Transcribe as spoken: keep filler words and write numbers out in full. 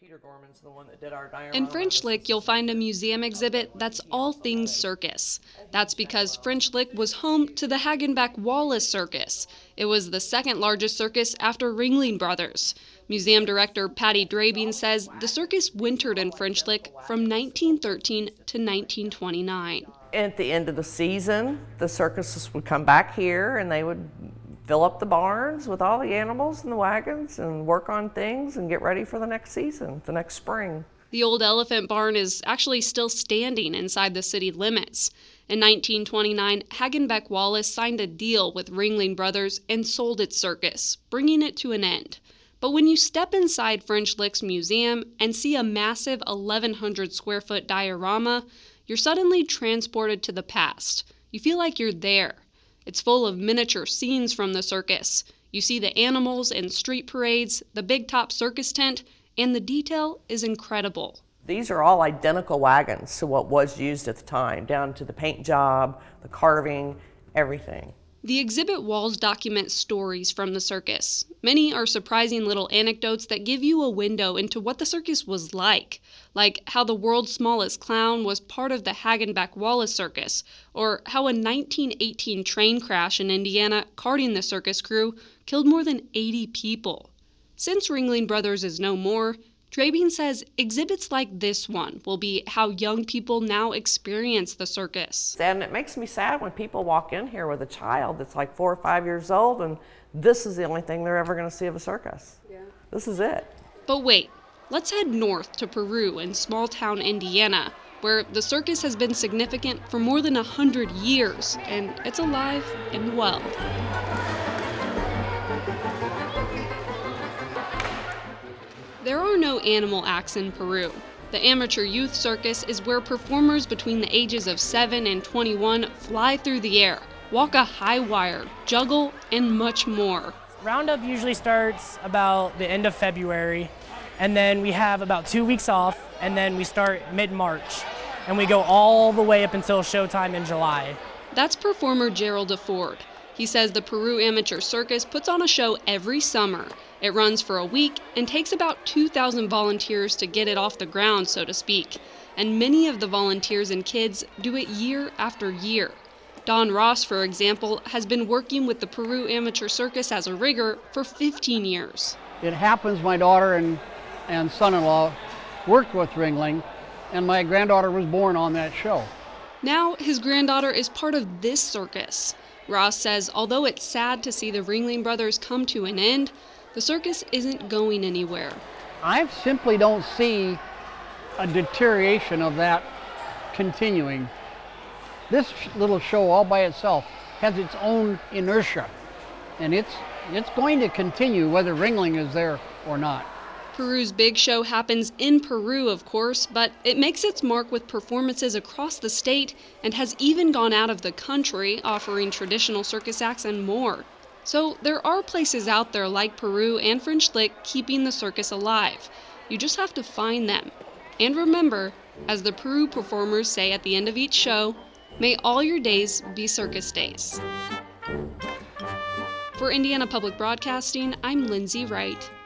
Peter Gorman's the one that did our diorama. In French Lick, you'll find a museum exhibit that's all things circus. That's because French Lick was home to the Hagenbeck Wallace Circus. It was the second largest circus after Ringling Brothers. Museum director Patty Drabine says the circus wintered in French Lick from nineteen thirteen to nineteen twenty-nine. At the end of the season, the circuses would come back here and they would fill up the barns with all the animals and the wagons and work on things and get ready for the next season, the next spring. The old elephant barn is actually still standing inside the city limits. In nineteen twenty-nine, Hagenbeck Wallace signed a deal with Ringling Brothers and sold its circus, bringing it to an end. But when you step inside French Lick's museum and see a massive eleven hundred square foot diorama, you're suddenly transported to the past. You feel like you're there. It's full of miniature scenes from the circus. You see the animals and street parades, the big top circus tent, and the detail is incredible. These are all identical wagons to what was used at the time, down to the paint job, the carving, everything. The exhibit walls document stories from the circus. Many are surprising little anecdotes that give you a window into what the circus was like, like how the world's smallest clown was part of the Hagenbeck Wallace Circus, or how a nineteen eighteen train crash in Indiana carting the circus crew killed more than eighty people. Since Ringling Brothers is no more, Drabine says exhibits like this one will be how young people now experience the circus. And it makes me sad when people walk in here with a child that's like four or five years old and this is the only thing they're ever going to see of a circus. Yeah. This is it. But wait, let's head north to Peru in small-town Indiana, where the circus has been significant for more than a hundred years, and it's alive and well. There are no animal acts in Peru. The amateur youth circus is where performers between the ages of seven and twenty-one fly through the air, walk a high wire, juggle, and much more. Roundup usually starts about the end of February, and then we have about two weeks off, and then we start mid-March, and we go all the way up until showtime in July. That's performer Gerald DeFord. He says the Peru Amateur Circus puts on a show every summer. It runs for a week and takes about two thousand volunteers to get it off the ground, so to speak. And many of the volunteers and kids do it year after year. Don Ross, for example, has been working with the Peru Amateur Circus as a rigger for fifteen years. It happens my daughter and, and son-in-law worked with Ringling, and my granddaughter was born on that show. Now his granddaughter is part of this circus. Ross says although it's sad to see the Ringling Brothers come to an end, the circus isn't going anywhere. I simply don't see a deterioration of that continuing. This little show all by itself has its own inertia, and it's it's going to continue whether Ringling is there or not. Peru's big show happens in Peru, of course, but it makes its mark with performances across the state and has even gone out of the country, offering traditional circus acts and more. So there are places out there like Peru and French Lick keeping the circus alive. You just have to find them. And remember, as the Peru performers say at the end of each show, may all your days be circus days. For Indiana Public Broadcasting, I'm Lindsay Wright.